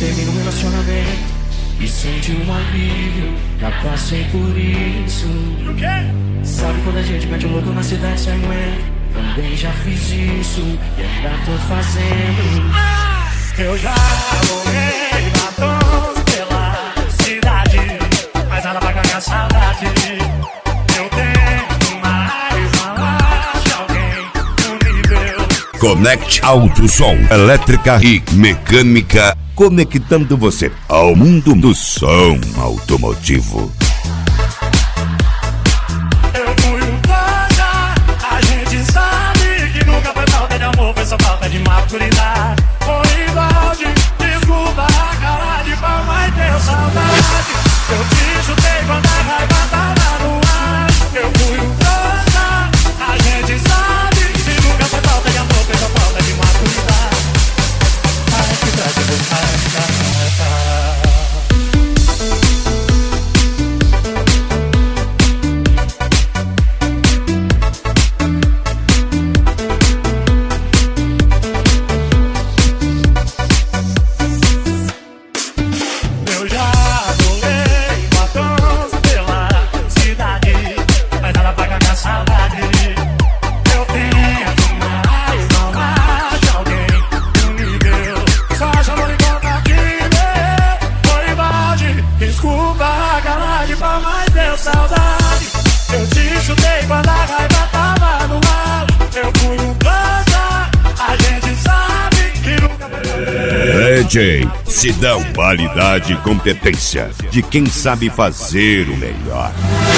termina um relacionamento e sente um alívio. Já passei por isso. O quê? Sabe quando a gente mete o louco na cidade sem aguenta? Também já fiz isso e ainda tô fazendo. Eu já morri batons pela cidade, mas nada pra ganhar saudade. Eu tenho mais falar de alguém no nível. Connect Auto Som, elétrica e mecânica, conectando você ao mundo do som automotivo. Eu fui um coisa, a gente sabe que nunca foi falta de amor, foi só falta de maturidade. Foi balde, desculpa a cara de pau, mas tenho saudade. Eu te chutei quando a raiva tava no ar. Eu fui um coisa, a gente sabe que nunca foi falta de amor, foi só falta de maturidade. Ai, que traje do DJ Sidão, qualidade e competência de quem sabe fazer o melhor.